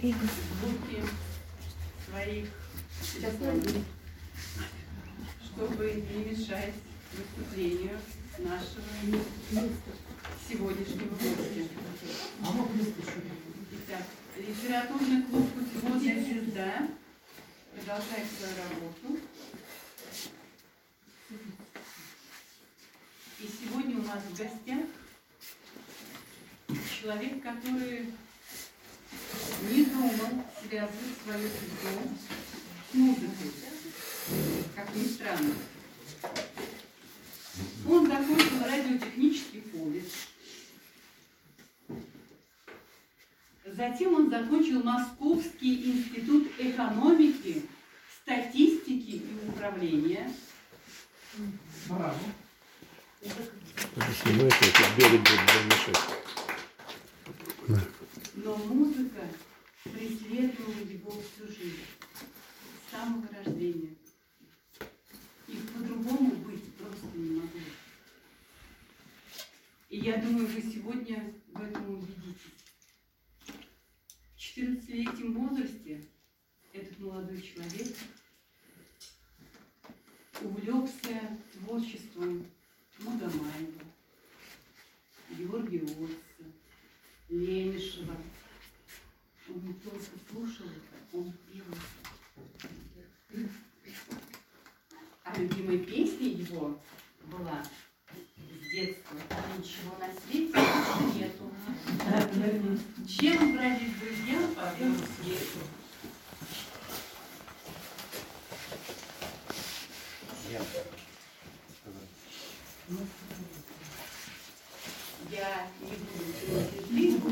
звуки своих телефонов, чтобы не мешать выступлению нашего сегодняшнего гостя. Итак, литературный клуб «Путеводная звезда» продолжает свою работу. И сегодня у нас в гостях человек, который не думал связывать свою судьбу с музыкой, как ни странно. Он закончил радиотехнический колледж. Затем он закончил Московский институт экономики, статистики и управления. Браво. Но музыка преследовала его всю жизнь, с самого рождения. И по-другому быть просто не могло. И я думаю, вы сегодня в этом убедитесь. В 14-летнем возрасте этот молодой человек увлекся творчеством Магомаева, Георгия Отца, Лемешева. Он не только слушал это, он пел. А любимой песней его была с детства «Ничего на свете нету». Чем бродить друзья по белому свету? Я не буду делать интригу.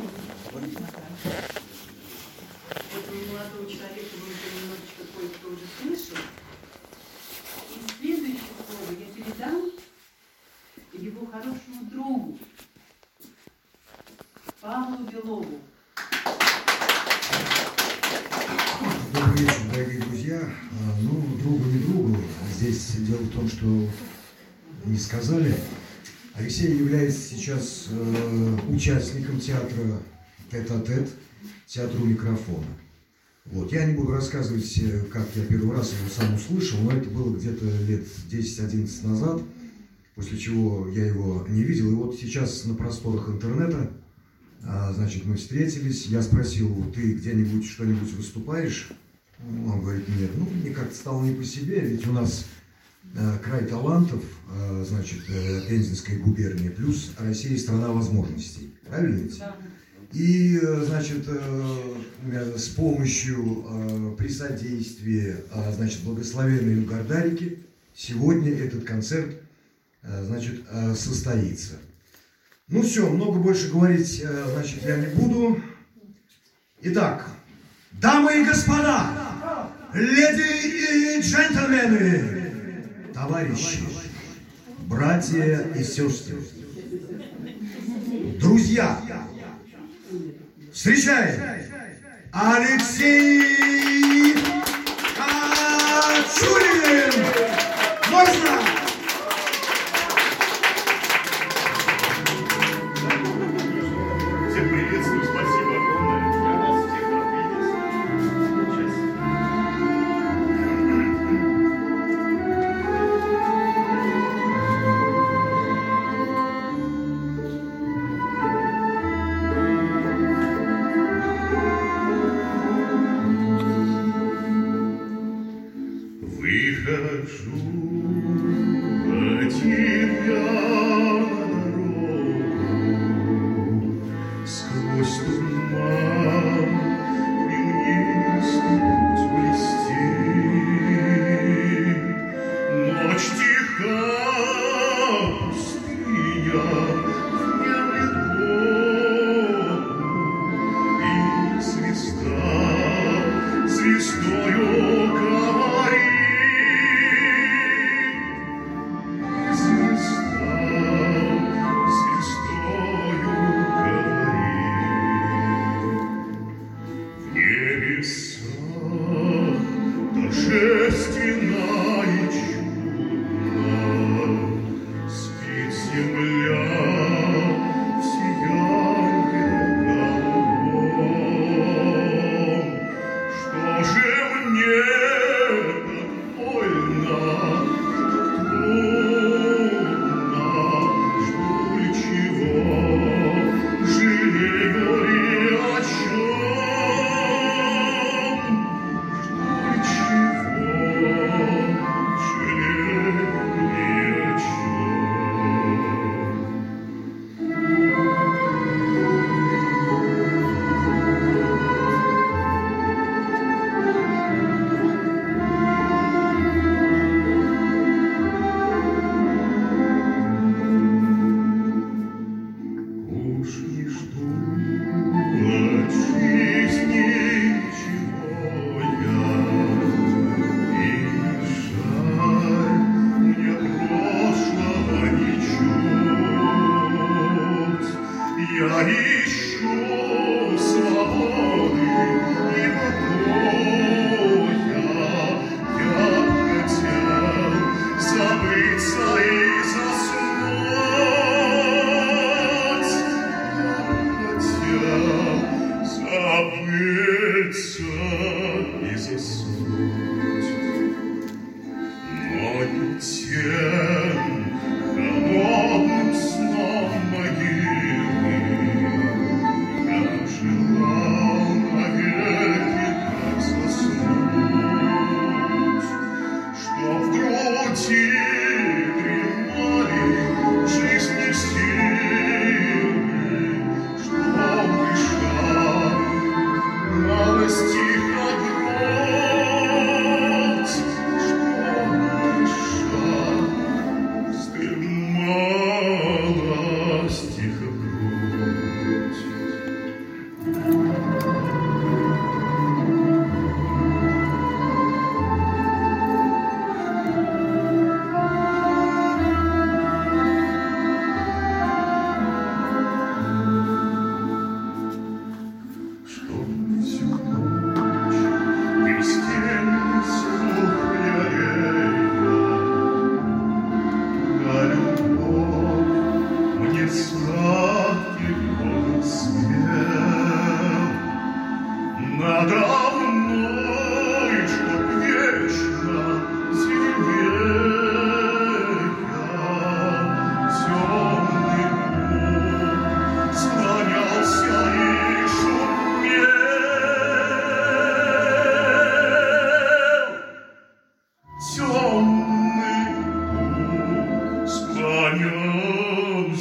Этого молодого человека вы уже немножечко кое-кто уже слышал. И следующее слово я передам его хорошему другу Павлу Белову. Добрый вечер, дорогие друзья. Другу не другу. Здесь дело в том, что не сказали. Алексей является сейчас участником театра «Тет-а-тет», театра у микрофона. Я не буду рассказывать, как я первый раз его сам услышал, но это было где-то лет 10-11 назад, после чего я его не видел. И вот сейчас на просторах интернета, мы встретились, я спросил: ты где-нибудь что-нибудь выступаешь? Он говорит: нет. Мне как-то стало не по себе, ведь у нас край талантов, Пензенская губерния, плюс Россия — страна возможностей. Правильно ведь? Да. И, с помощью, при содействии, благословенной Угардарики сегодня этот концерт, состоится. Все, много больше говорить, я не буду. Итак, дамы и господа, леди и джентльмены, товарищи, братья и сестры, друзья, встречаем Алексей Кочурин! Можно? Всех приветствую, спасибо огромное. Я вас всех рад видеть. Выхожу один я на дорогу, сквозь туман каменистый путь блестит. Ночь тиха, пустыня внемлет Богу, и звезда звездою говорит. Земля в сиянии голубом.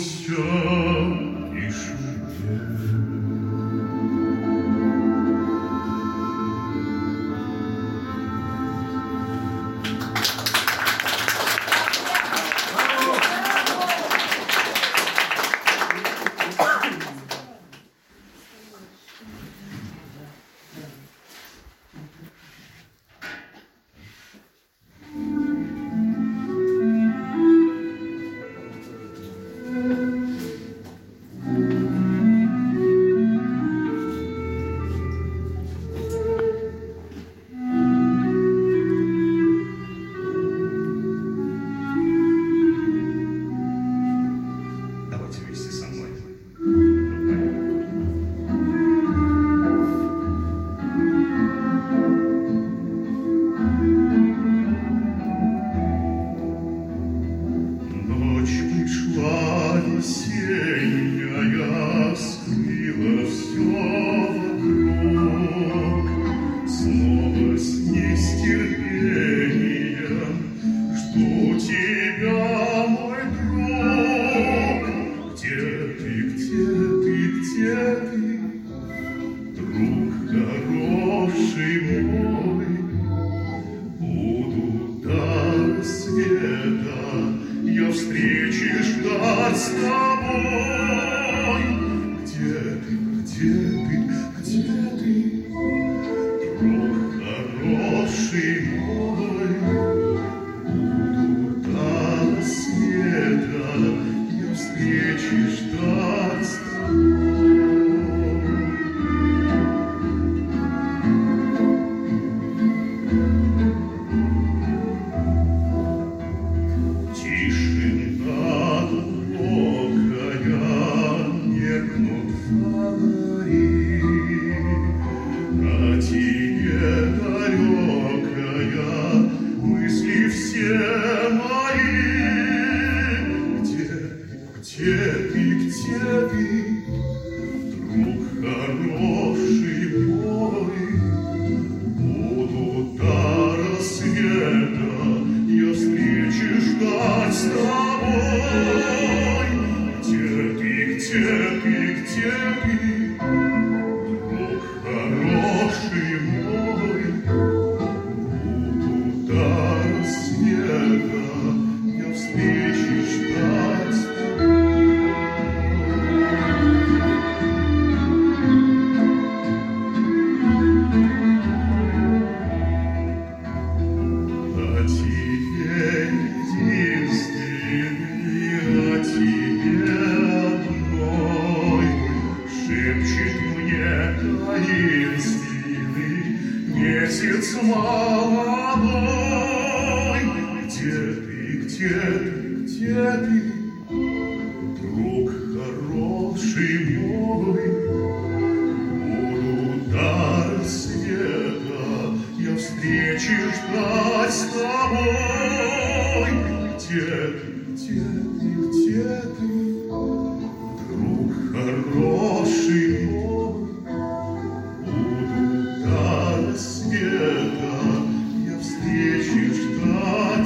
радуйся тишине. Давайте вместе со мной. Ночь пришла весенняя, скрыла все вокруг. Снова с нетерпением жду тебя, мой друг. Где ты, где ты, где ты, друг хороший мой? Буду до рассвета я встречи ждать с тобой. Где ты, где ты, где ты, друг хороший мой? Буду до рассвета я встречи ждать с тобой. Тишина глубокая, меркнут фонари, о тебе далекая мысли все мои. Где ты, где ты, друг хороший мой? Буду до рассвета я встречи ждать с тобой. Где ты, где ты, где ты, друг хороший мой? Буду до рассвета я встречи ждать с тобой. О тебе единственный, о тебе одной шепчет мне таинственный месяц молодой. Где ты, где ты, где ты, друг хороший мой? Буду до рассвета я встречи ждать с тобой. Где ты, где ты, где ты, друг хороший мой? Буду до рассвета я встречи ждать с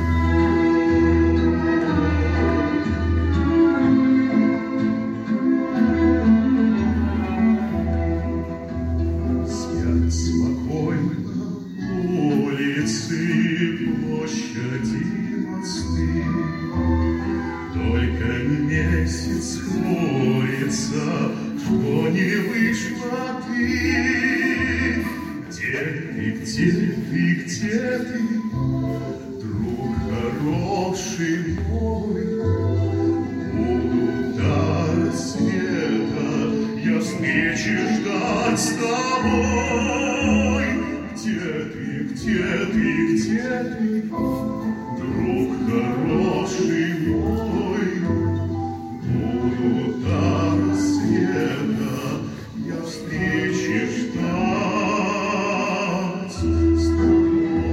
тобой. Спят спокойно улицы, площади, мосты. Только месяц хмурится, что не вышла ты. Где ты, где ты, где ты, друг хороший мой? Буду до рассвета я встречи ждать с тобой. Где ты, где ты, где ты, друг хороший мой? Буду до рассвета я встречи ждать с тобой.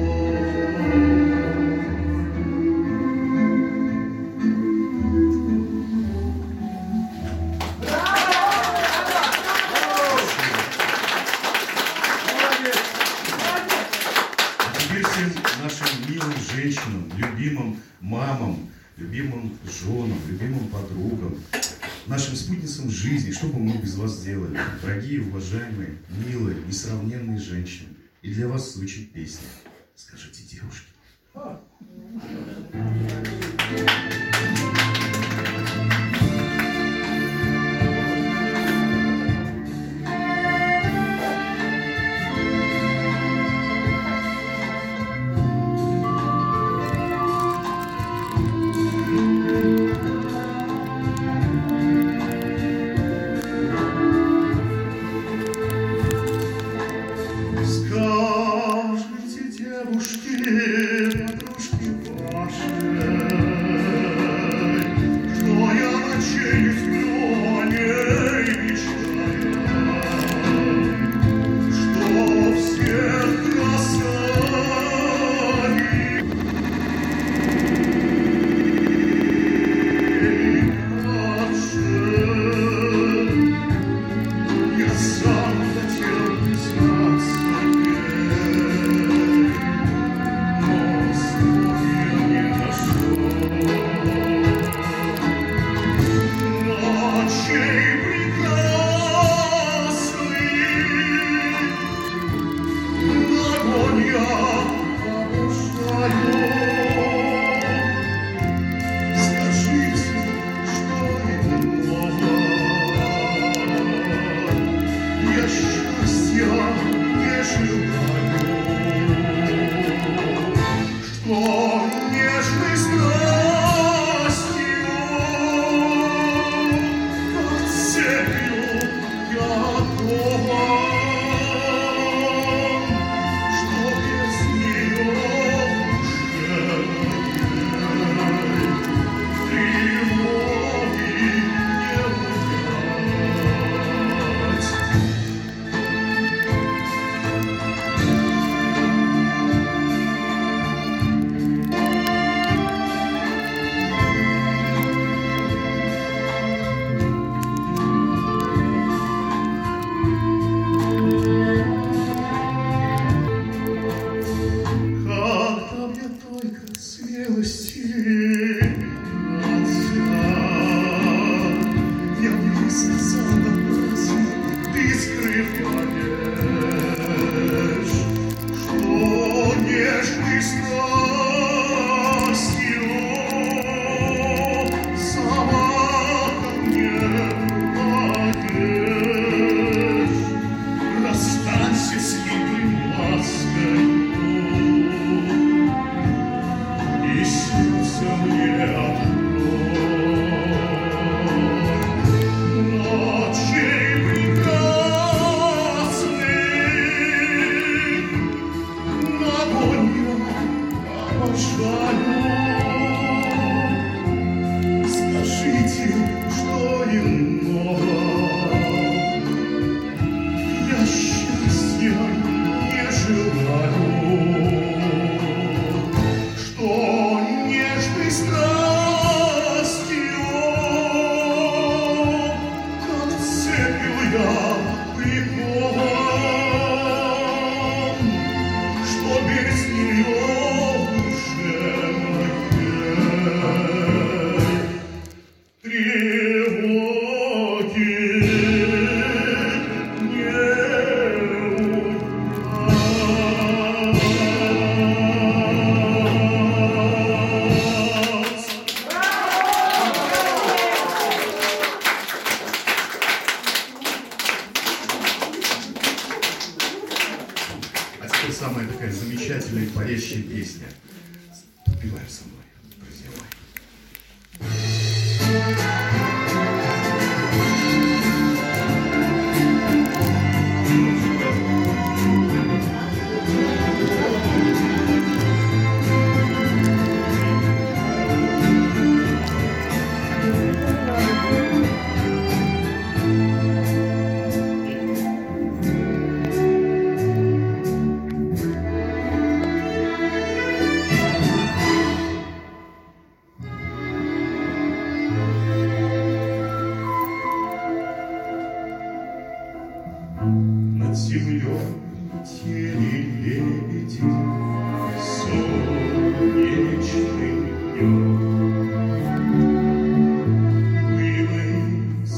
Теперь всем нашим милым женщинам, любимым мамам, любимым женам, любимым подругам, нашим спутницам жизни, что бы мы без вас сделали? Дорогие, уважаемые, милые, несравненные женщины. И для вас звучит песня. Скажите, девушки. Скажите, девушки, подружки ваши, что я ночей сплю, о ней мечтаю, что всех красавиц я сам хотел взяться ей, но слов я не нашел. Ночей прекрасных огонь я обожаю. Скажите, что иного я счастья не желаю, что нежной страстью, как цепью я окован, что без нее в душе моей тревоги не унять. Когда мне только смелости я высказал напрасно, ты скрываешь, что нежной страстью сама ко мне падаешь. Расстанься с хитрым лаской, и сердце мне открой. Ночей прекрасных огонь я обожаю. Скажите, что иного я счастья не желаю, что нежной страстью, как цепью я прикован, что без нее в душе моей тревоги не унять. А теперь самая такая замечательная парящая песня. Подпеваем со мной, друзья мои. Над землей тени лебеди, солнечный днем. Пыльный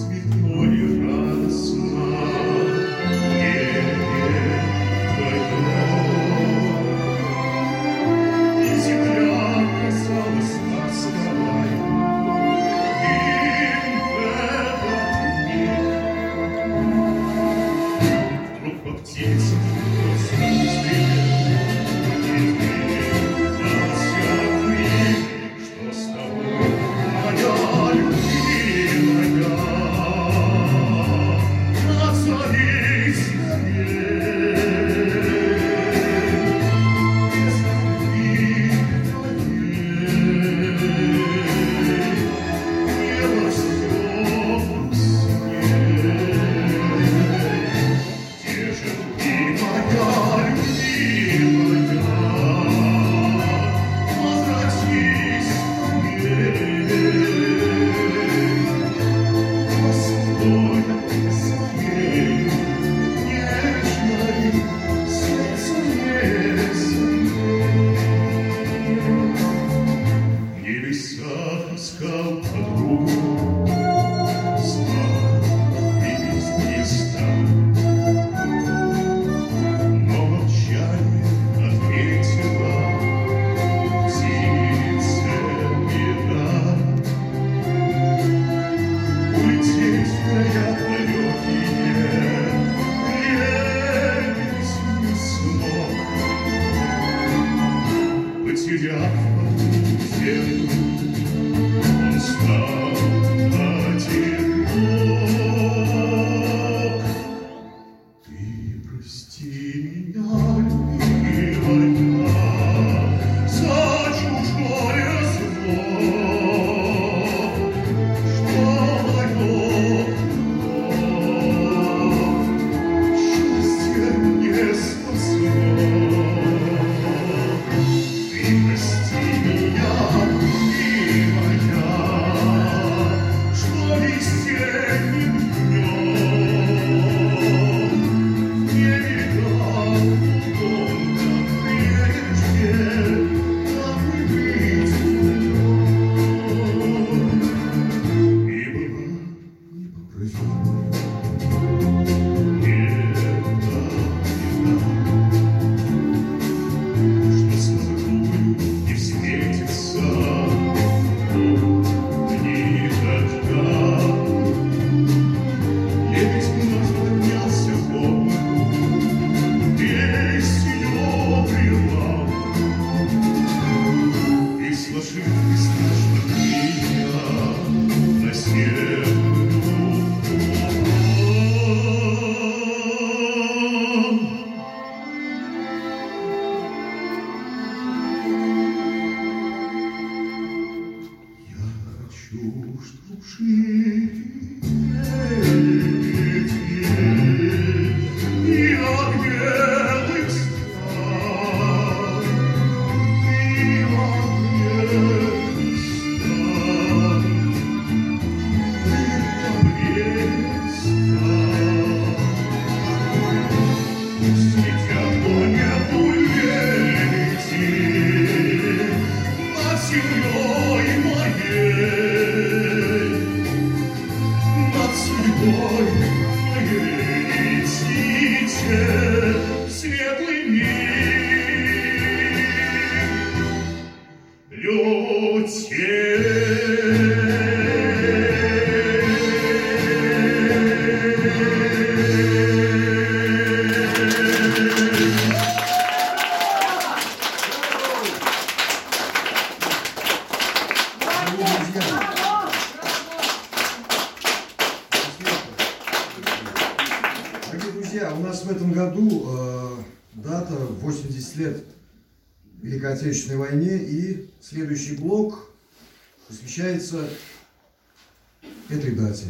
Дорогие друзья, у нас в этом году дата 80 лет Великой Отечественной войне, и следующий блок посвящается этой дате.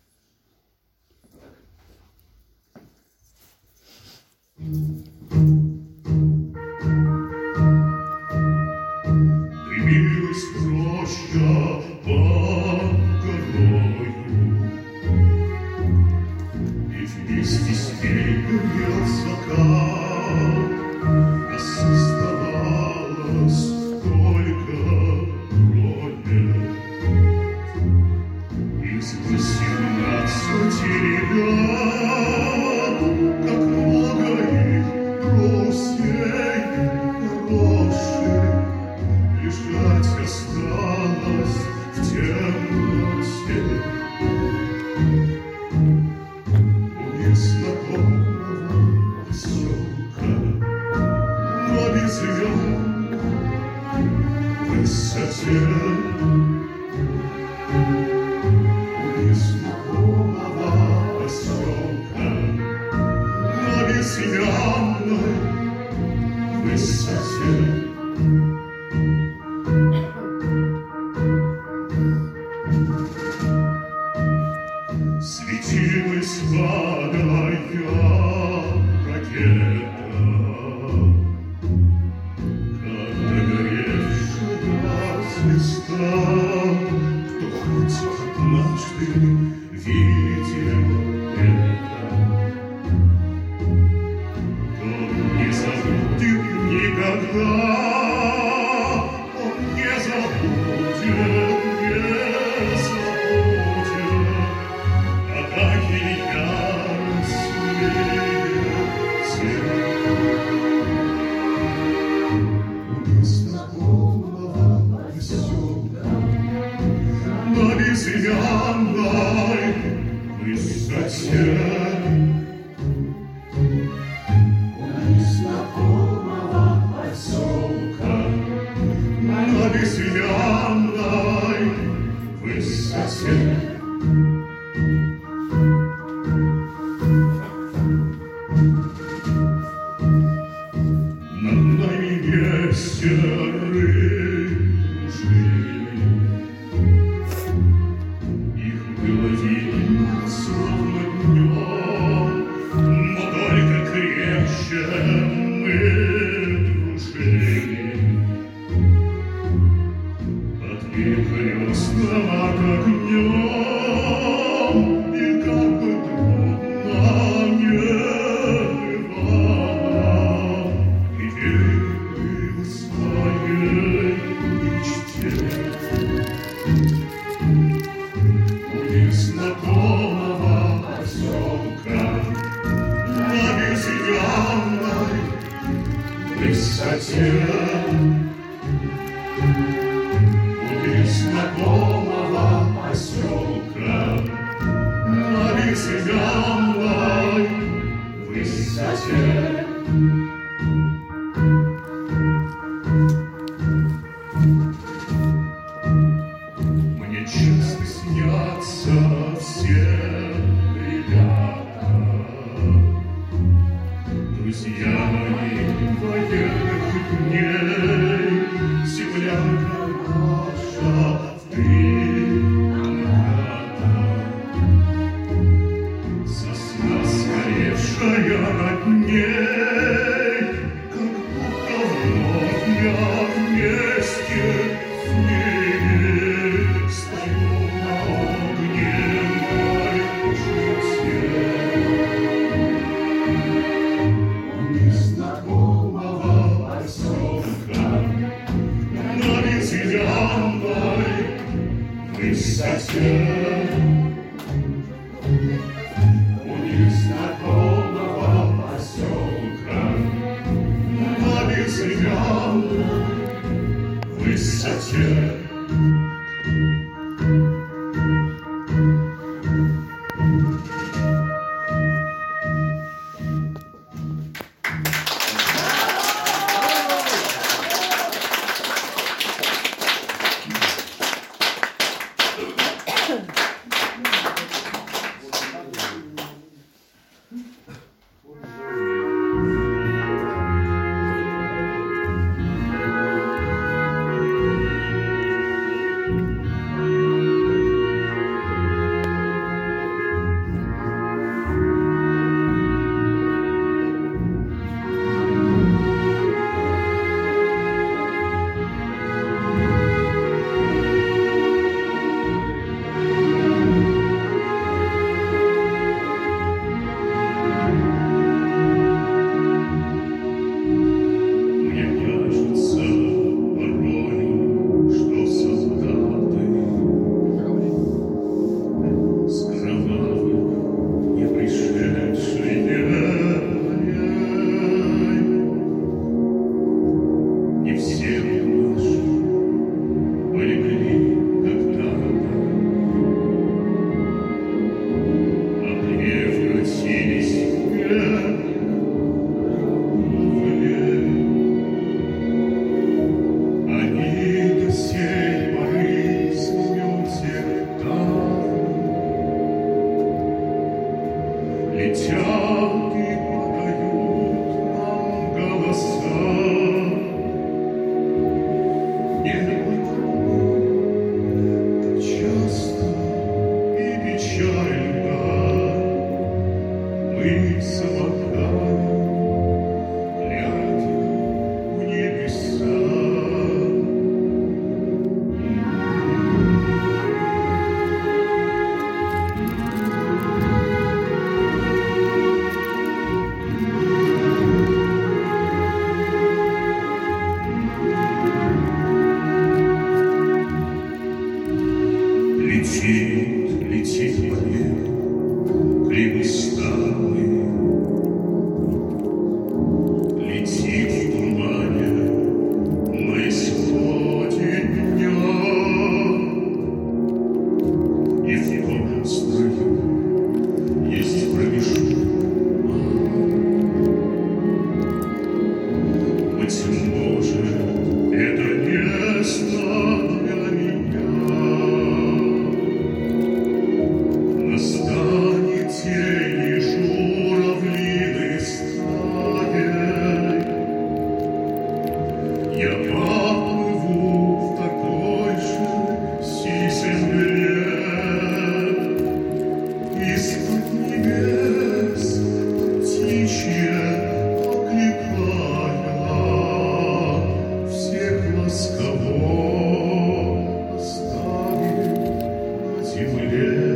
Дымилась роща под горою, и вместе с ней горел закат. Нас оставалось только трое из 18 ребят, как много их друзей хороших лежать осталось в темноте. У незнакомого поселка на безымянной высоте. У незнакомого поселка на безымянной высоте. Светилась водая ракета, как догоревшая звезда. Кто хоть однажды видел это, тот не забудет никогда. Он не забудет, не забудет атаки яростные сердца. У незнакомого поселка на безымянной высоте. У незнакомого поселка на безымянной высоте. Над нами серые души, их было видно словно днем, но только крепче мы дружили. Под перекрестным огнем, и как бы трудно не бывало, идеи в своей мечте. У незнакомого поселка на безымянной высоте. У незнакомого поселка на безымянной высоте. Мне часто снятся все ребята, друзья мои военных дней. Землянка наша в 3 Летят и подают нам голоса. Не потому, так часто и печально мы замолкаем, глядя в небеса. Летит полет, кривосталый, летит в тумане на исходе дня. И в том строю есть промежуток. Быть может, это место для меня. Настанет тени журавлиной стаей. Я поплыву в такой же синей земле. Из-под небес птичье окликая всех ласково оставит на земле.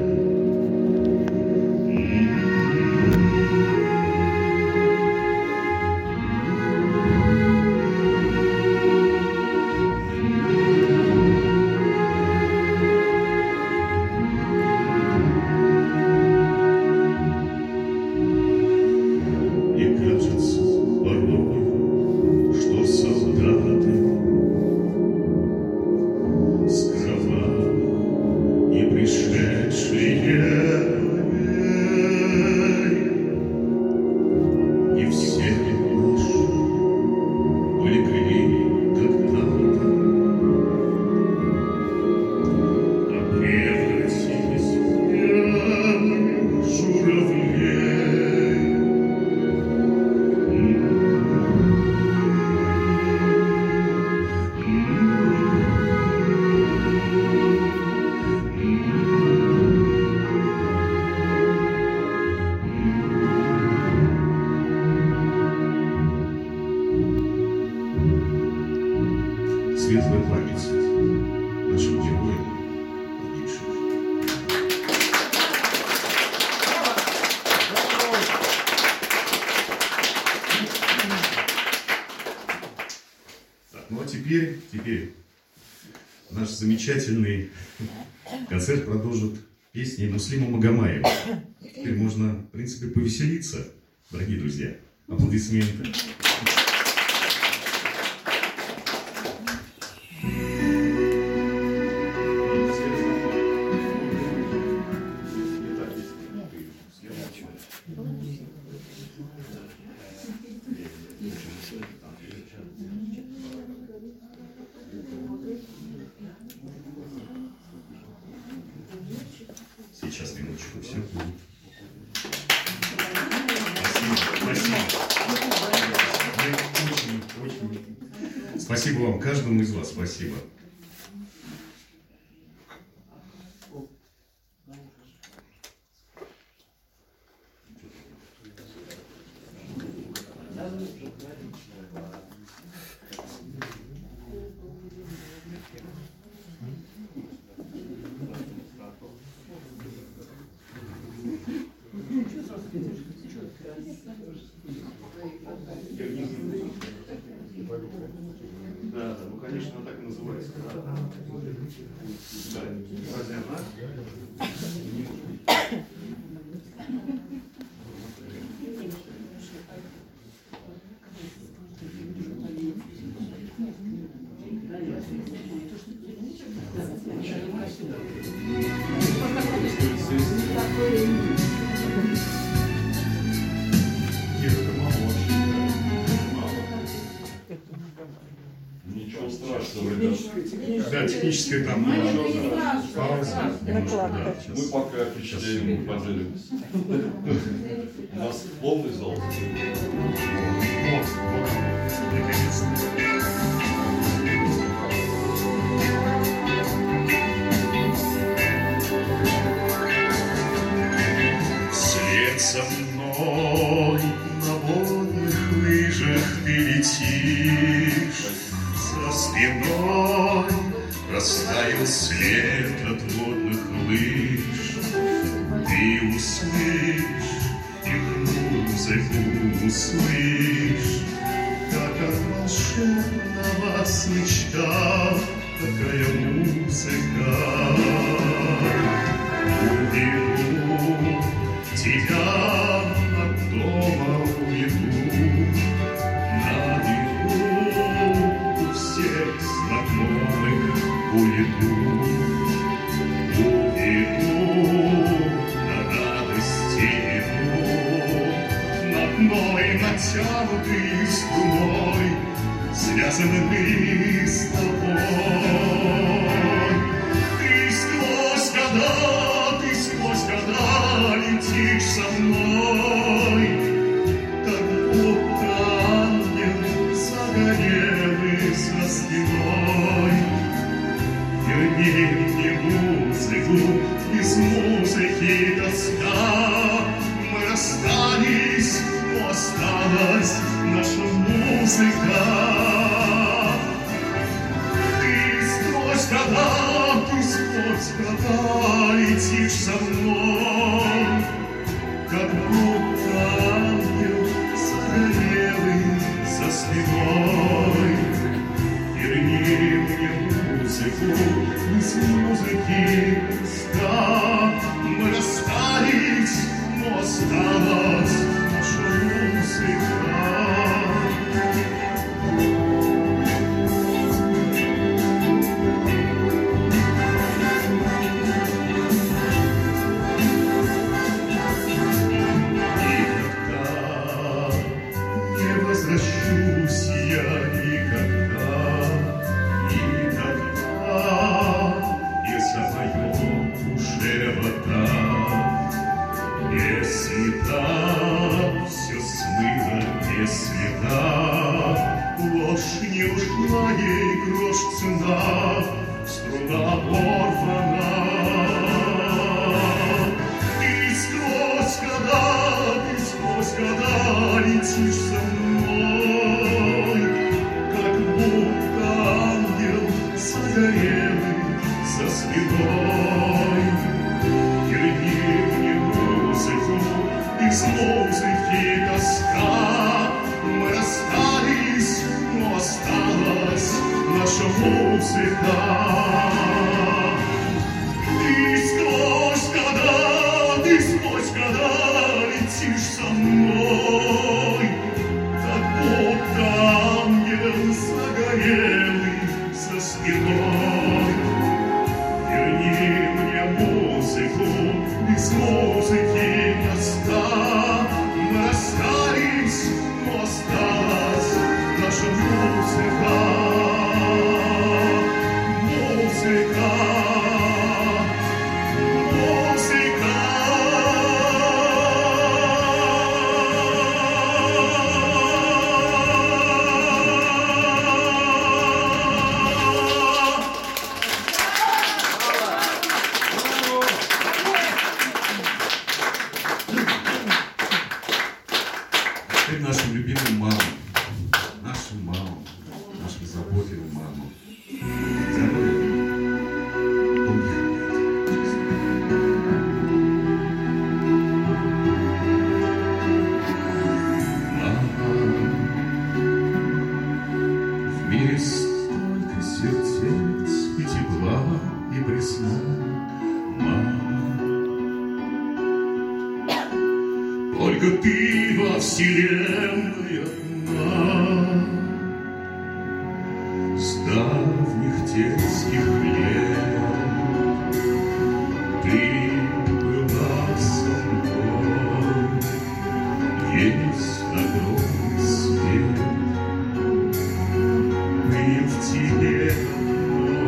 И кажется порой, что солдаты с кровавой не пришедшие и все наши были кривые когда-то, а превратились в белых журавлей. Светлая память нашим героям погибшим. Так, ну а теперь наш замечательный концерт продолжит песни Муслима Магомаева. Теперь можно, в принципе, повеселиться, дорогие друзья. Аплодисменты. Сейчас, минуточку, все. Спасибо. Спасибо вам, каждому из вас, спасибо. Да, ну конечно, она так и называется. Да, разве она? Ничего страшного, ребята. Да, техническая там пауза. Накладка. Да, Мы сейчас. пока впечатляем поделимся. У нас полный зал. Вот, наконец-то. Вслед за мной на водных лыжах ты летишь, за спиной растаял след от водных лыж. Ты услышь, их музыку услышь, как от волшебного смычка такая музыка. Уведу тебя от дома, уведу на бегу у всех знакомых уведу. Уведу на радости иду, на одной натянутой струной, связаны мы с тобой. Ты сквозь года летишь со мной, как будто ангел загорелый за спиной. Верни мне музыку, без музыки тоска. Мы расстались, но осталась наша музыка. Ты сквозь года летишь со мной, как будто ангел загорелый за спиной. Верни мне музыку, без музыки тоска. Мы расстались, но осталась наша музыка. Возвращусь я никогда, если в моем душе вода. Если да, все смыло, если да, ложь не ушла, ей грош цена, струна оборвана. Ты сквозь года летишь со мной, как будто ангел загорелый за спиной. Верни мне музыку, без музыки тоска. Мы расстались, но осталась наша музыка. Ты сквозь года летишь со мной, как будто ангел загорелый за спиной. Верни мне музыку, без музыки тоска. Мы расстались, но осталась наша музыка. Музыка. Теперь нашу любимую маму, нашу заботливую маму. Здоровья, долгих лет. Мама, в мире столько сердец и тепла, и пресна. Мама, только ты во вселенной одна. С давних детских лет ты была со мной, весь огромный свет был в тебе одной.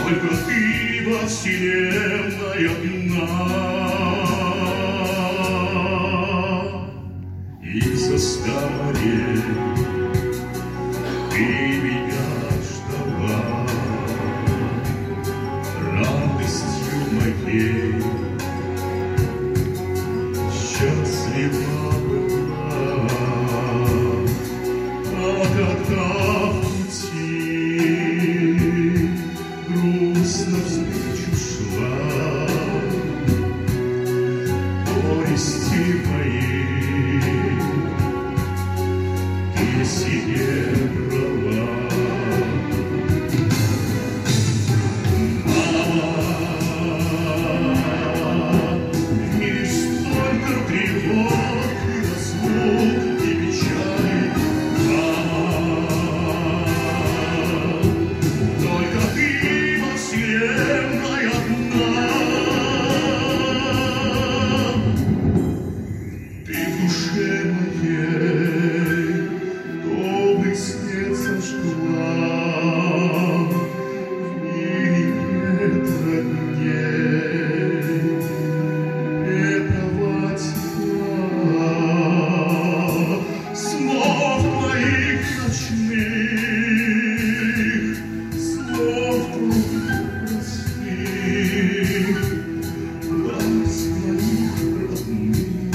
Только ты во вселенной одна. И за старой ты меня ждала, радостью моей счастлива была. А когда в пути грустно встречу шла, горести мои ты себе брала. Мама, в мире столько тревог и разлук и печали. Только ты во вселенной одна. Ты в душе моей добрый свет зажгла. В мире нет родней этого тепла. Снов твоих ночных, слов простых, глаз твоих родных,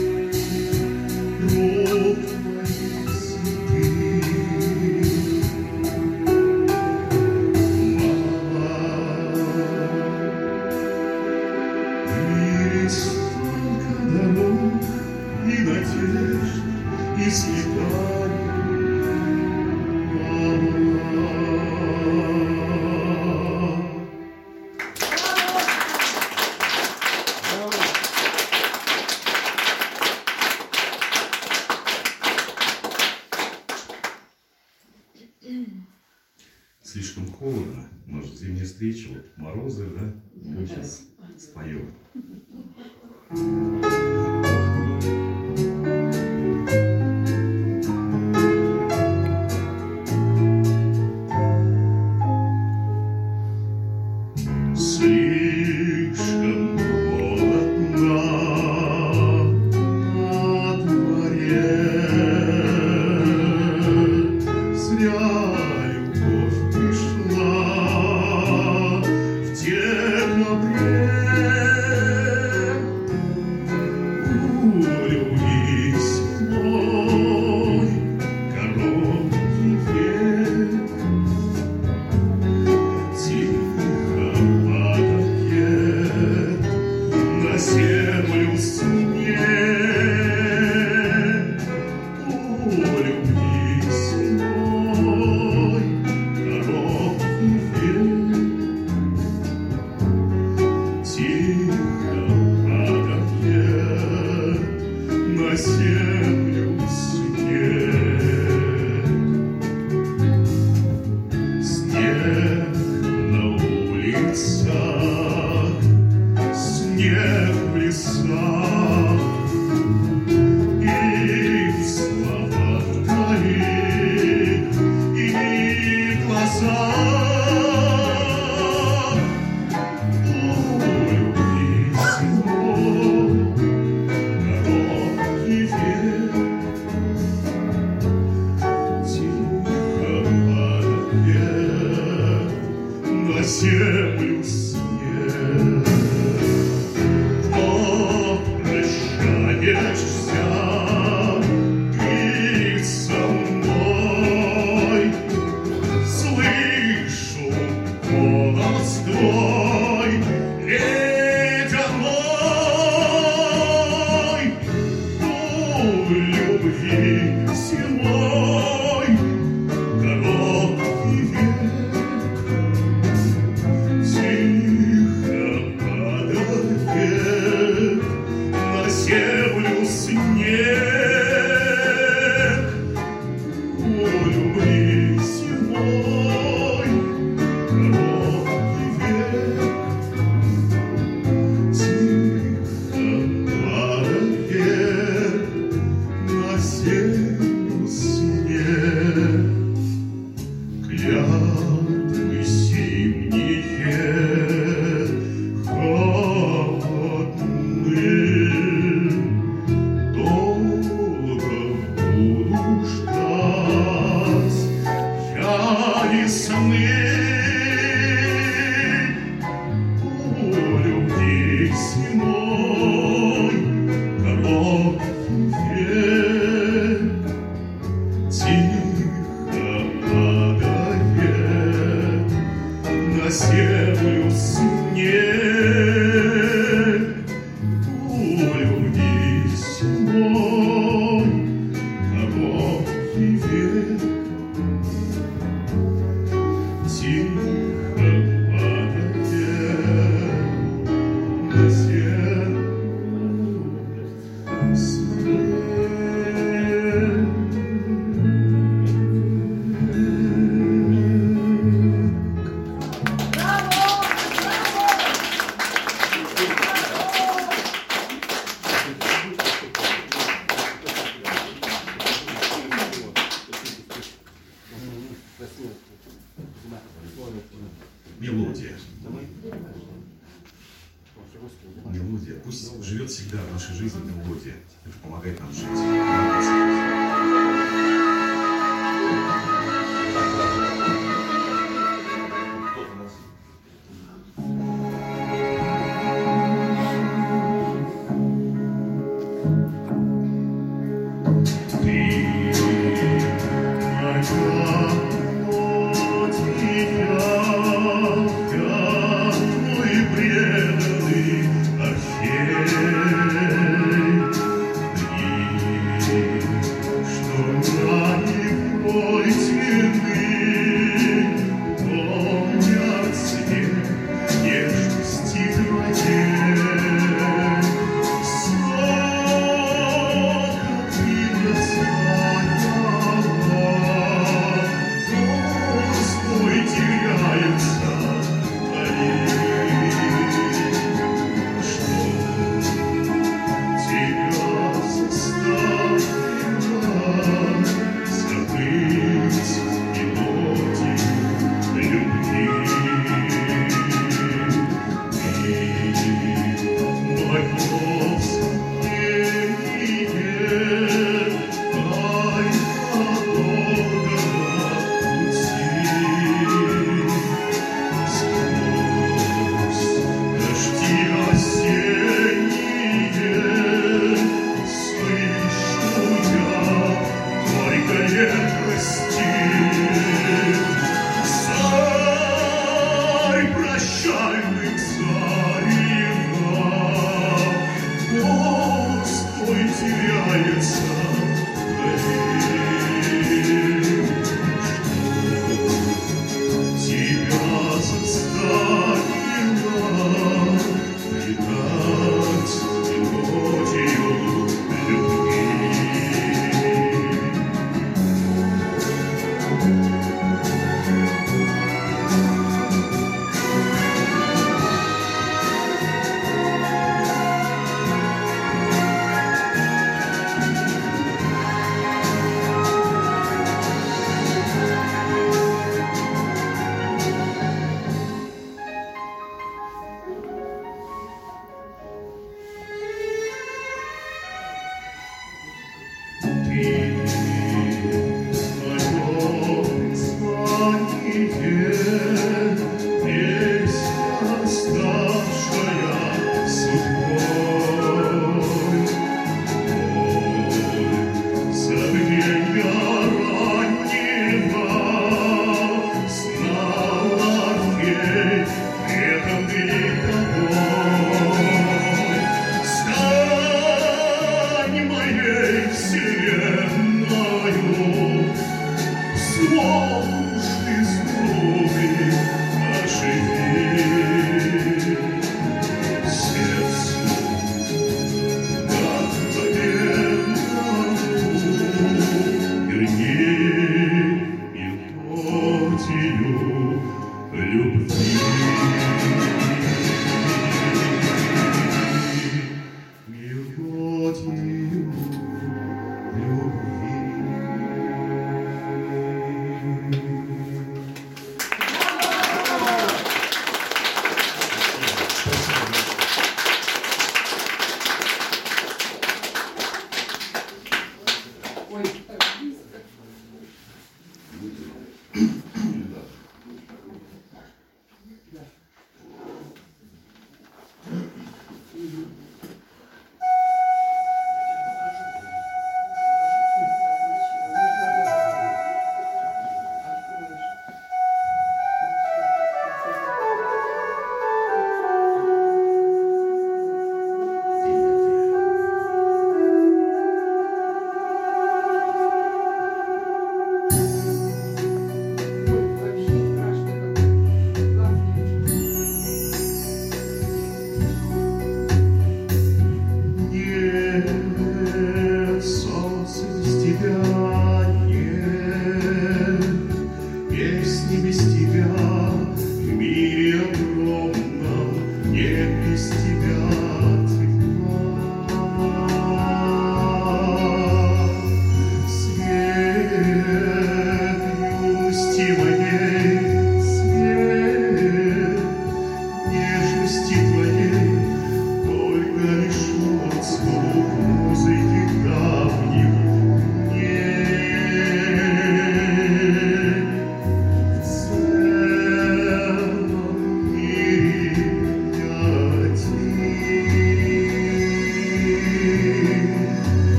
рук твоих святых. Мама, в мире столько дорог и надежд, и свиданий. Слишком холодно, может, зимняя встреча, вот морозы, да? Мы сейчас споем. Слишком холодно на дворе, зря любовь пришла в декабре. У любви зимой короткий век, тихо падает на землю снег. У любви зимой короткий век, тихо падает на землю снег. Снег на улицах, снег в лесах, и в словах твоих, и в глазах. У любви зимой короткий век, тихо падает на землю снег. Прощаешься ты со мной, слышу голос твой ледяной. У любви зимой короткий век, тихо весны. У любви зимой короткий век тихо падает на землю снег. У любви зимой короткий век тихо падает на землю снег. Мелодия. Мелодия. Пусть живет всегда в нашей жизни мелодия. Это помогает нам жить. Ты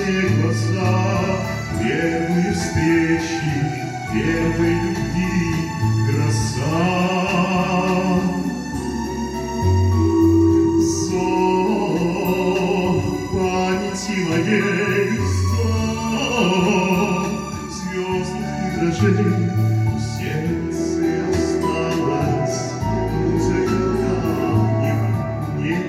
ясные глаза, первые встречи, первой любви гроза. Зов памяти моей, зов звездных миражей, в сердце осталась музыка давних дней.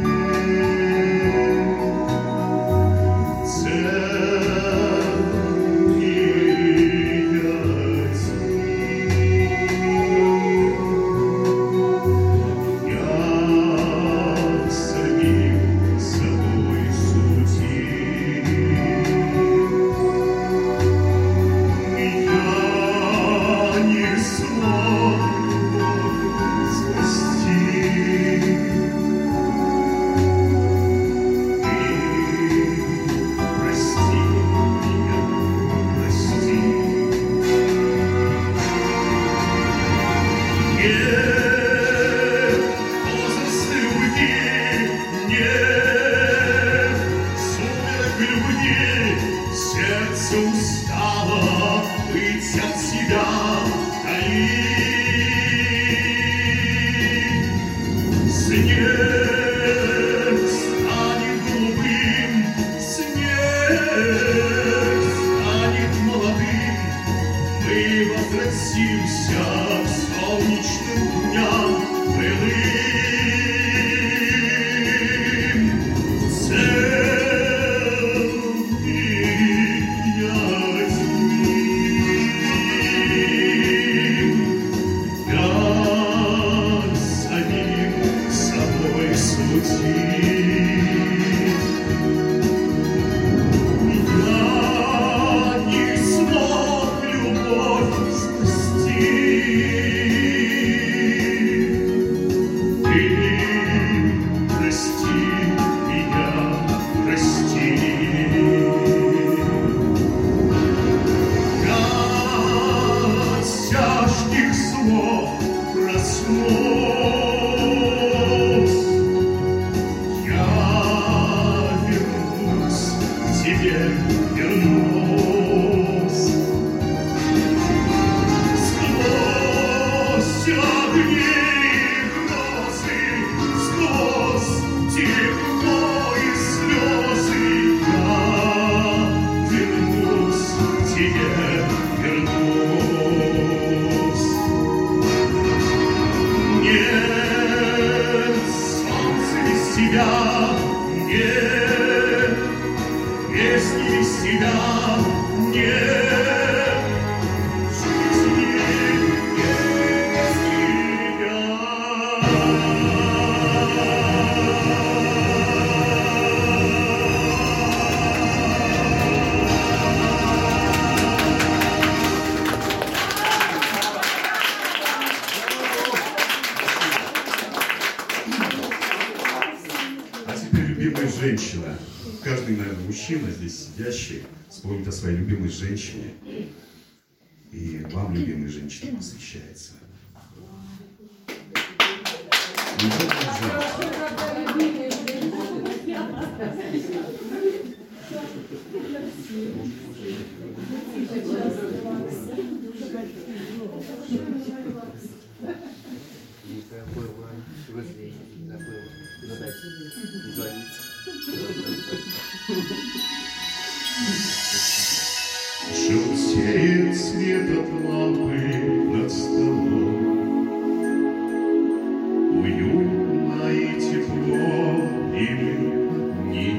Сердце устало быть от себя вдали. Снег станет голубым, снег станет молодым. Мы возвратимся к солнечным дням былым. Женщина. Каждый, наверное, мужчина здесь сидящий вспомнит о своей любимой женщине. И вам, любимой женщине, посвящается. Желтеет свет от лампы над столом. Уютно и тепло, и мы одни.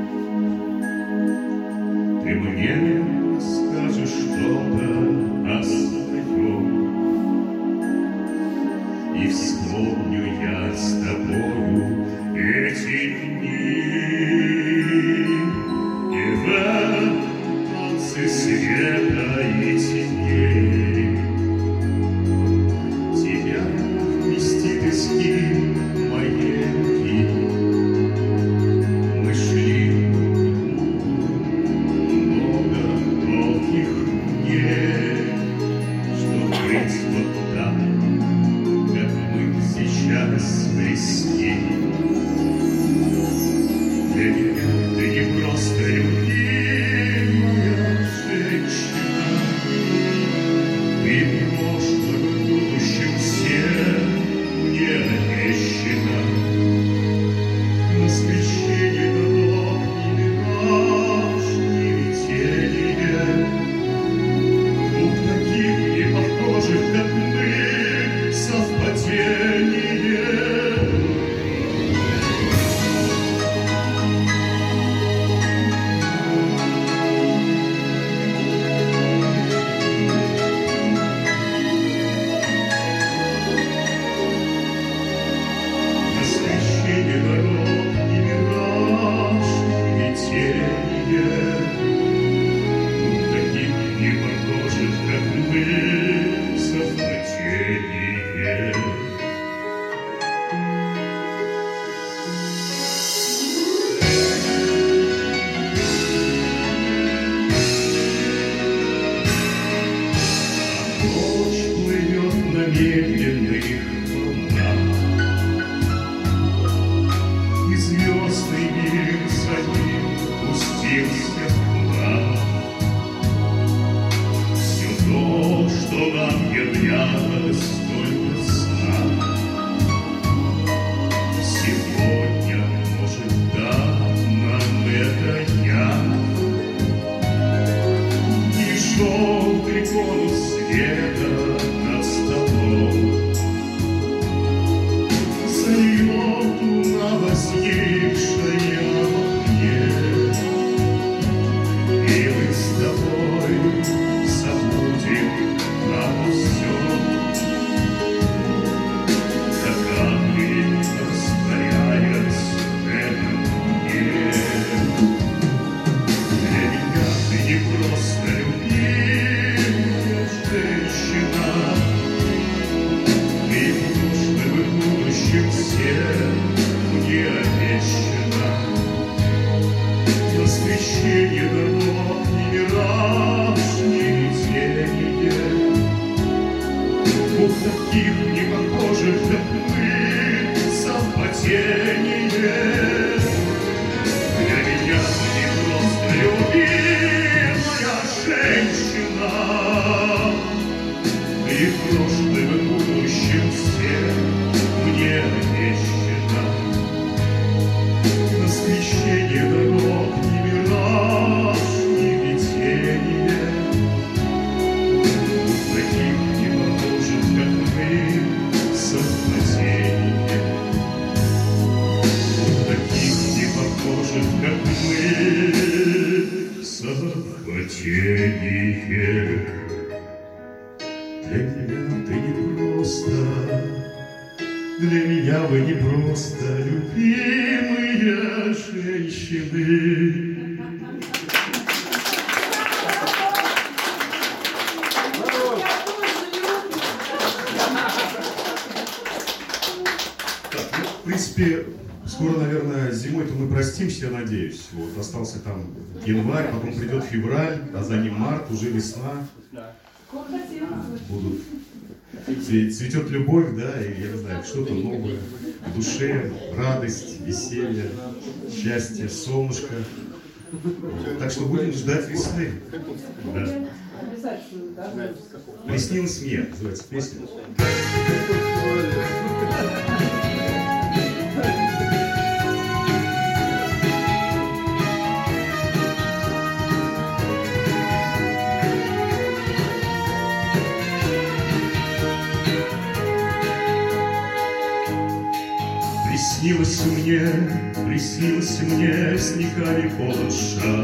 Ты мне скажешь что-то о своем, и вспомню я с тобою эти дни. И в света и теней тебя вместит изгиб моей руки. Мы шли много не просто любимая женщина. Ты в прошлом и будущем всем мне обещана. Воскрещение дорог не мираж, не видение. У таких не похожих, как мы, совпадение. Для меня не просто любимая женщина. И в прошлом и будущем всем мне обещана. Воскрещение дорог не мираж, не видение. У таких не похожих, как мы, совпадение. У таких не похожих, как мы, совпадение. Для меня ты не просто, для меня вы не просто любимые женщины. Так, ну, в принципе, скоро, наверное, зимой-то мы простимся, я надеюсь. Вот, остался там январь, потом придет февраль, а за ним март, уже весна. Будут. Цветет любовь, да, и, я не знаю, что-то новое в душе, радость, веселье, счастье, солнышко. Так что будем ждать весны. Да. «Приснилось мне» называется песня. Приснилось мне, снегами полоша.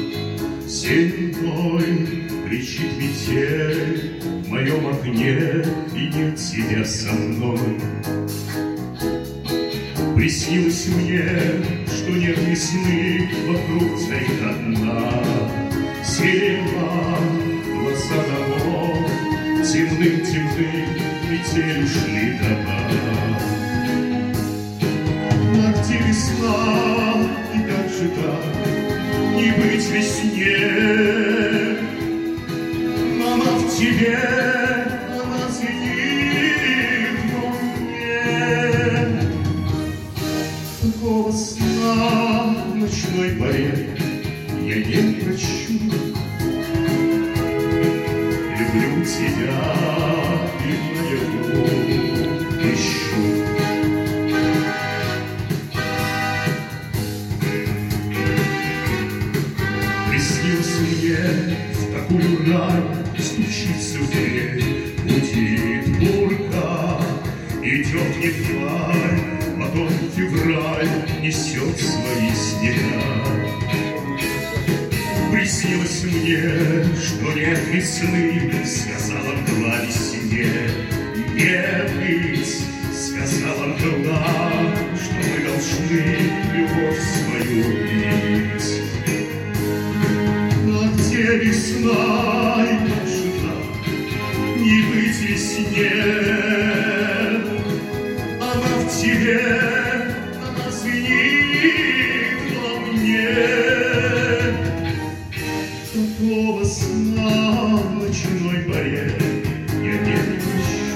Зимой кричит метель в моем окне, и нет тебя со мной. Приснилось мне, что нет весны, вокруг стоит одна зима. Глаза домов темным-темным, метель ушли дома. А где весна, и как же так не быть весне? Она в тебе, она звенит во мне. Такого сна в ночной поре я не прощу. Люблю тебя и наяву ищу. В такую рань стучится в дверь, гудит бурка, идет январь, потом февраль несет свои снега. Приснилось мне, что нет весны, сказала мгла весне. Не быть, сказала мгла, что мы должны любовь свою убить. Где весна и жена, не быть весне. Она в тебе, она звенит во мне. Такого сна в ночной поре я не прощу.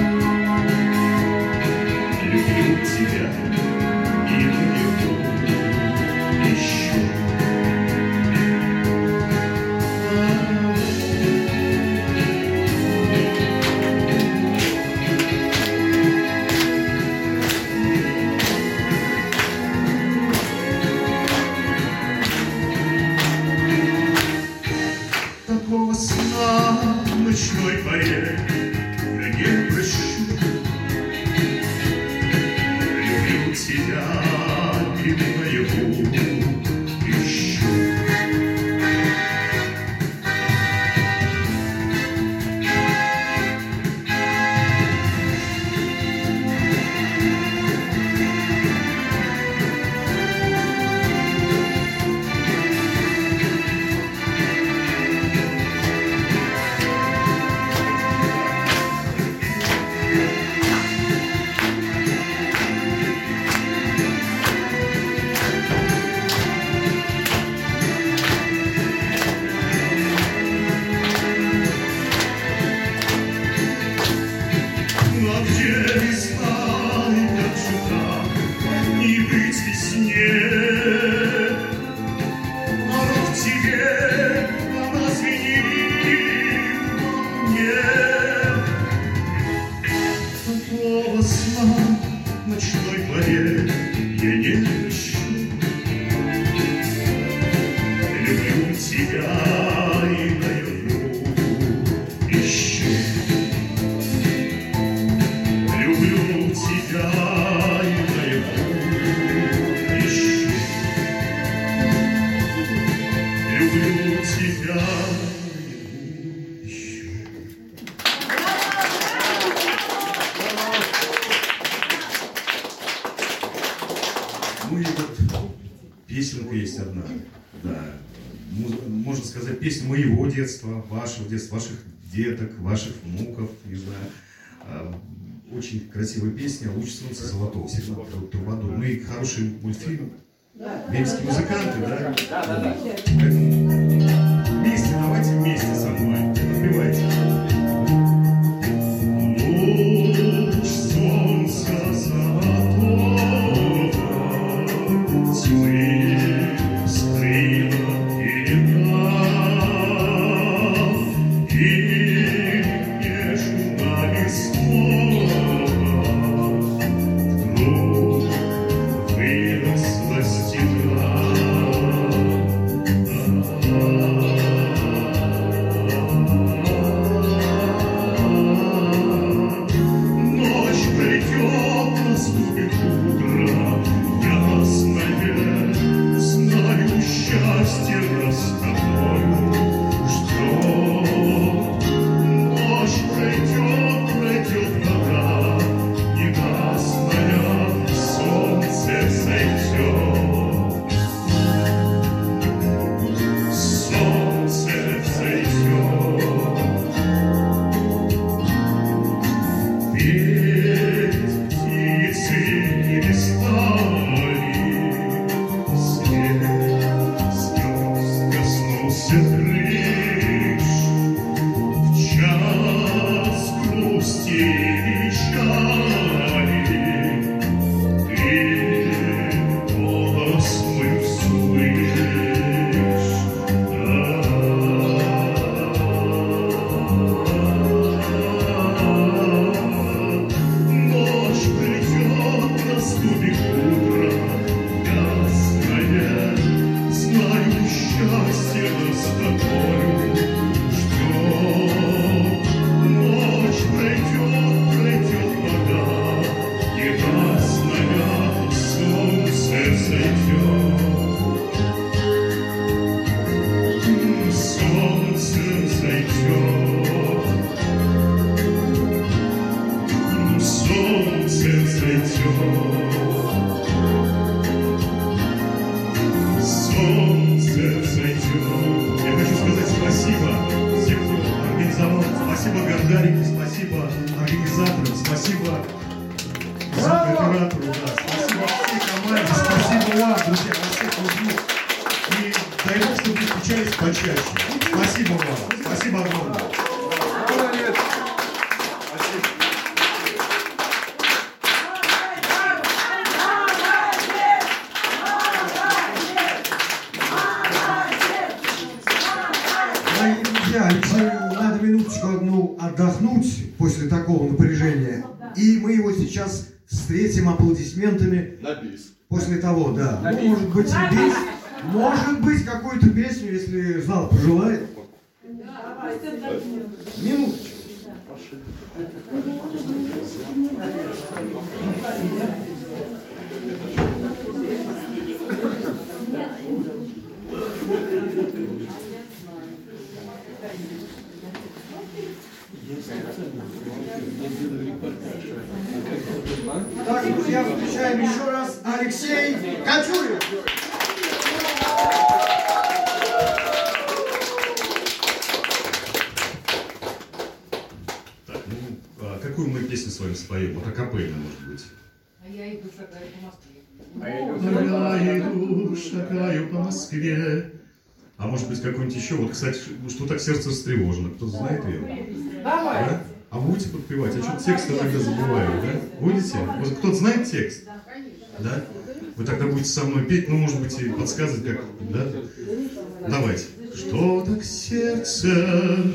Люблю тебя и наяву ищу. Такого сна в ночной поре я не прощу. Люблю тебя и наяву ищу. одна. Да. Можно сказать, песня моего детства, вашего детства, ваших деток, ваших внуков, не знаю. Очень красивая песня «Луч солнца золотого», Сигнал Трубадур. Ну и хороший мультфильм. Венские музыканты, да? Поэтому вместе, давайте вместе со мной. Напевайте. Луч солнца золотого, тьмы скрыла передав, и между нами снова вдруг выросла стена. Ночь придет, наступит утро ясное, знаю, счастье нас с тобою ждет. Ночь пройдет вода ненастная, солнце взойдет. Солнце взойдет. Ведь птицы не перестали, свет звезд коснулся крыш. В час грусти и печали ты голос мой услышь. Ночь придет, наступит утро ясное, знаю, счастье нас с тобою ждет. Ночь пройдет вода ненастная, солнце взойдет. Солнце взойдет. Солнце взойдет. Солнце взойдет. Я хочу сказать спасибо всем, кто организовал. Спасибо Гардарику, спасибо организаторам, спасибо оператору, да. Спасибо всей команде, спасибо вам, друзья, вас всех люблю. И дай Бог, чтобы вы встречались почаще. Спасибо вам, спасибо огромное. Дорогие друзья, Алексею надо минуточку одну отдохнуть после такого напряжения. И мы его сейчас встретим аплодисментами. На бис. После того, да. Ну, может быть, и бис, может быть, какую-то песню, если зал пожелает. Минуточку. Так, друзья, встречаем еще раз Алексей Кочурин. Так, ну, какую мы песню с вами споем? Вот акапельно, может быть. А я иду шагаю по Москве. Я иду, шагаю по Москве. А может быть, какой-нибудь еще? Вот, кстати, что так сердце встревожено. Кто-то знает ее? Давай. Да? А вы будете подпевать? Я что-то текст иногда забываю, да? Будете? Вот кто-то знает текст? Да? Вы тогда будете со мной петь, ну, может быть, и подсказывать, как, да? Давайте. Что так сердце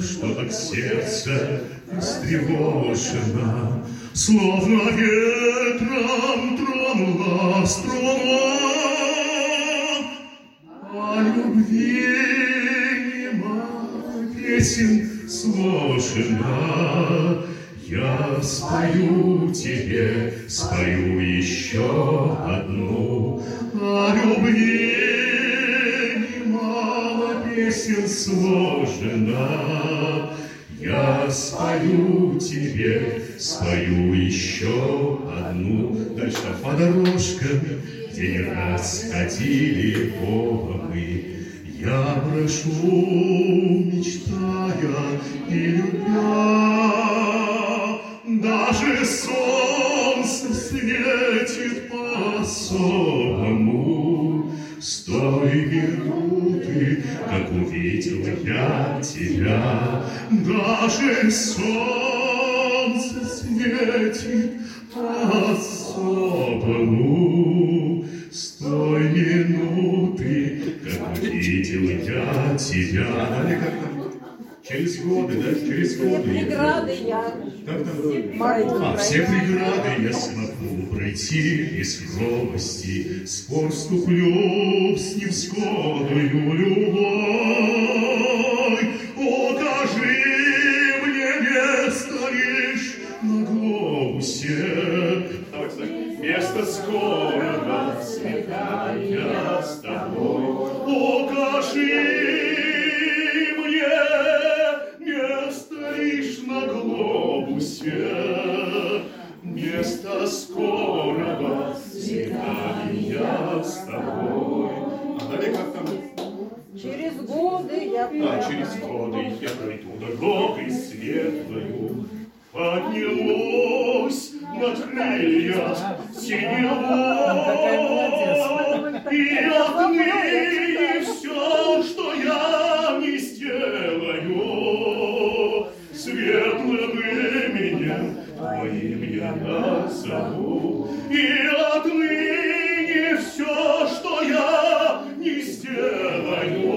встревожено, словно ветром тронула струна, о любви нема песен сложена. Я спою тебе, спою еще одну, о любви немало песен сложено. Я спою тебе, спою еще одну. Дальше по дорожкам, вместе не раз ходили оба мы. Я прошу, мечтая и любя, даже солнце светит по-особому. С той минуты, как увидел я тебя, даже солнце светит по-особому. С той минуты, как увидел я тебя. Далее как там? Через годы, да? Через годы. Преграды я Как там? могу Все преграды я смогу пройти без робости, спор вступлю с невзгодою любой. Укажи мне место лишь на глобусе. Давайте так. Место скорого свидания с тобой. Укажи мне место лишь на глобусе. Место скорого свидания с тобой. А далее как там? через годы я Через годы я пройду дорогой светлою, поднимусь над крылья синевой, и отныне все, что я не сделаю, светлым именем твоим я назову, и отныне все, что я не сделаю,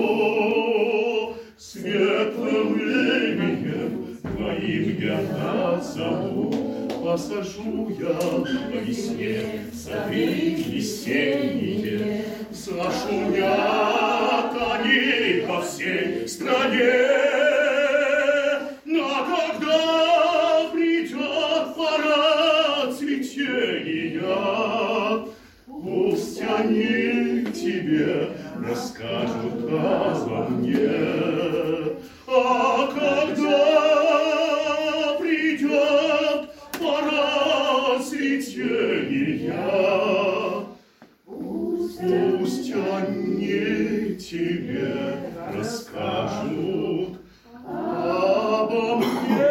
светлым именем твоим я назову. Посажу я по весне сады весенние, зашумят они по всей стране. Но когда придет пора цветения, пусть они тебе расскажут обо мне. А когда придет пора цветения, пусть они тебе расскажут обо мне.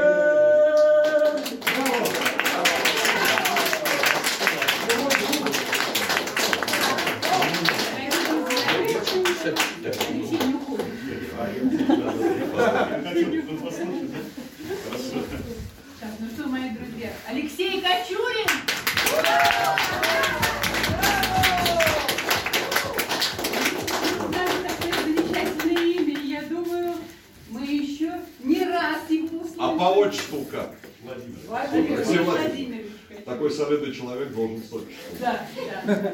Так, ну что, мои друзья, Алексей Кочурин! Даже такое замечательное имя, я думаю, мы еще не раз его услышим. А по отчеству как? Владимир Алексей Владимирович. Такой солидный человек должен столько. Да, да.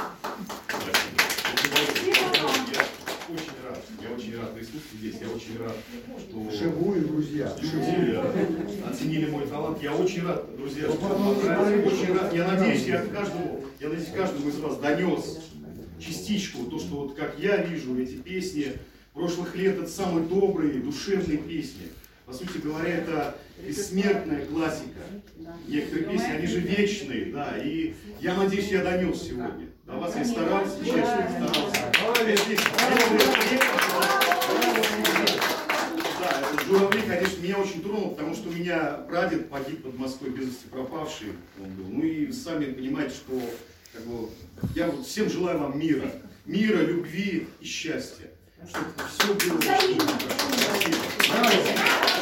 Я очень рад присутствовать здесь, я очень рад, что Живую, друзья. люди оценили мой талант. Я очень рад, друзья, что вам понравилось. Очень рад. Я надеюсь, каждому из вас донес частичку, то, что вот как я вижу эти песни прошлых лет, это самые добрые, душевные песни. По сути говоря, это бессмертная классика. Некоторые песни, они же вечные, да, и я надеюсь, я донес сегодня. До вас я старался, честно старался. Да, этот «Журавли», конечно, меня очень тронул, потому что у меня прадед погиб под Москвой, без вести пропавший он был. Ну и сами понимаете, что как бы, я вот всем желаю вам мира, любви и счастья. Чтобы все было очень хорошо. Спасибо.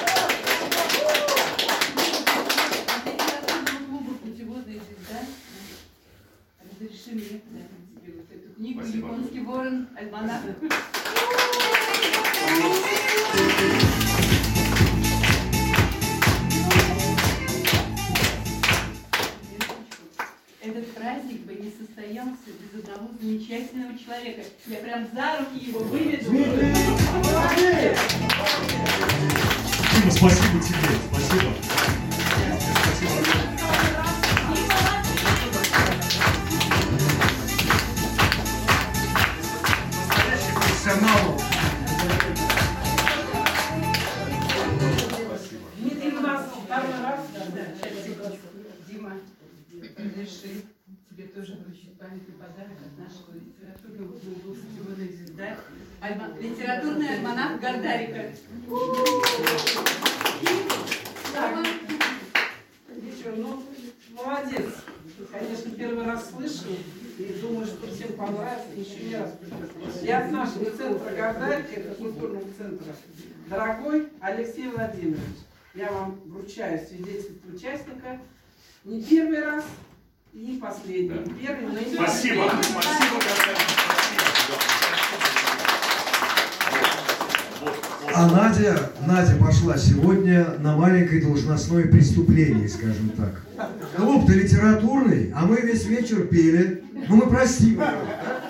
Клуба «Путеводная звезда» разреши мне подарить тебе вот эту книгу Спасибо. «Японский ворон», альманах. Этот праздник бы не состоялся без одного замечательного человека. Я прям за руки его выведу. Дима, спасибо тебе, спасибо. Настоящий профессионал. Дмитрий, у нас второй раз. Дима, разреши тебе тоже тоже вручить памятный подарок от нашего литературного клуба «Сетевой звезда». Литературный альманах Гордарика. Еще, ну, молодец. Конечно, первый раз слышу и думаю, что всем понравится, еще не раз придет. Я от нашего центра Гордарика, это культурного центра, дорогой Алексей Владимирович, я вам вручаю свидетельство участника не первый раз и не последний. Первый, но и Спасибо, спасибо, Гордарик, спасибо. А Надя пошла сегодня на маленькое должностное преступление, скажем так. Клуб-то литературный, а мы весь вечер пели. Ну мы простим ее.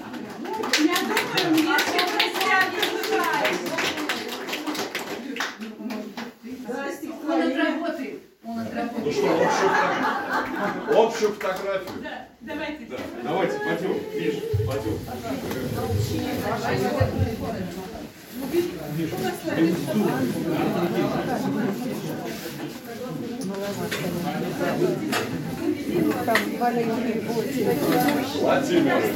Он отработает. Ну что, общую фотографию? Да, давайте. Да. Давайте, пойдем, Миш, пойдем. Владимир.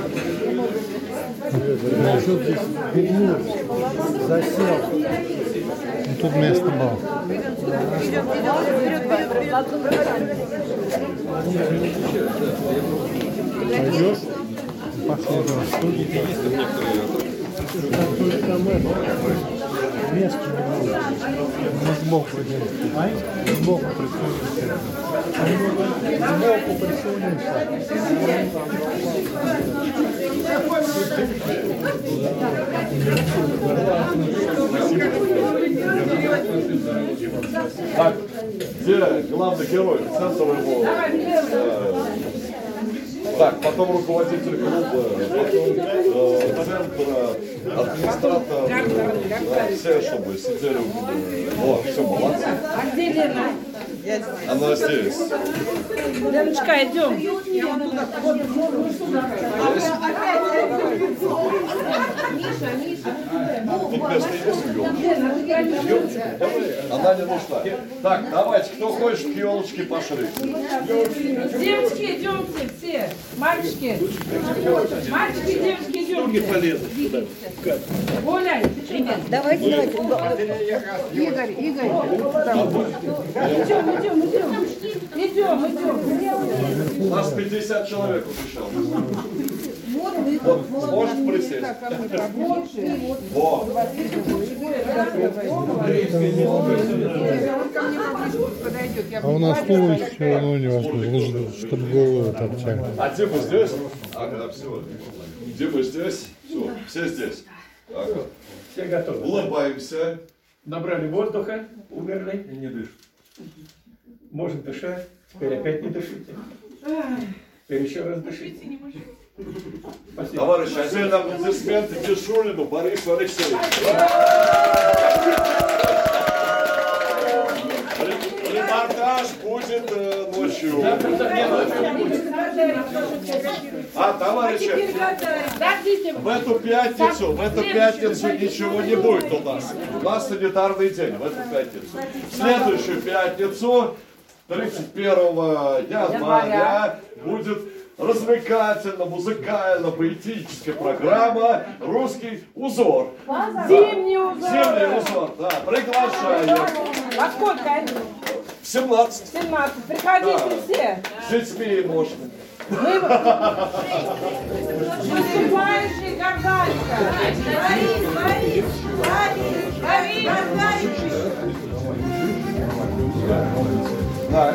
Засел. Тут место было. Пойдешь? Пошли до студии. Место не было. Мы сбоку придем. Сбоку присунемся. Сбоку Так, где главный герой, центр его. Так, потом руководитель клуба, потом центра, администратор, все, чтобы сидели. Вот, все, молодцы. А где Лена? Она здесь. Леночка, идем. Тут место есть, она не нужна. Так, давайте, кто хочет, к елочке пошли. Девочки, идемте все. Мальчики. Мальчики, девочки, идемте. Оля, Давайте. Игорь. Идем. У нас 50 человек умещал. Вот, может присесть. Вот. А у нас стул все равно невозможно, чтобы голову торчали. А Дима здесь? Ага, все. Дима здесь? Все здесь. Ага. Все готовы. Улыбаемся. Набрали воздуха, умерли. И не дышим. Можно дышать. Теперь опять не дышите. Теперь еще раз дышите. Спасибо. Товарищи, отдельно аплодисменты Дешулину Борису Алексеевичу. Репортаж будет ночью. А, товарищи, в эту пятницу ничего не будет у нас. У нас санитарный день в эту пятницу. В следующую пятницу, 31 января, будет развлекательно-музыкально-поэтическая программа «Русский узор». Зимний узор. Зимний узор, да. Приглашаю. Во сколько? В 17. 17. Приходите все. С детьми можно. Выступающий Гордарика. Да.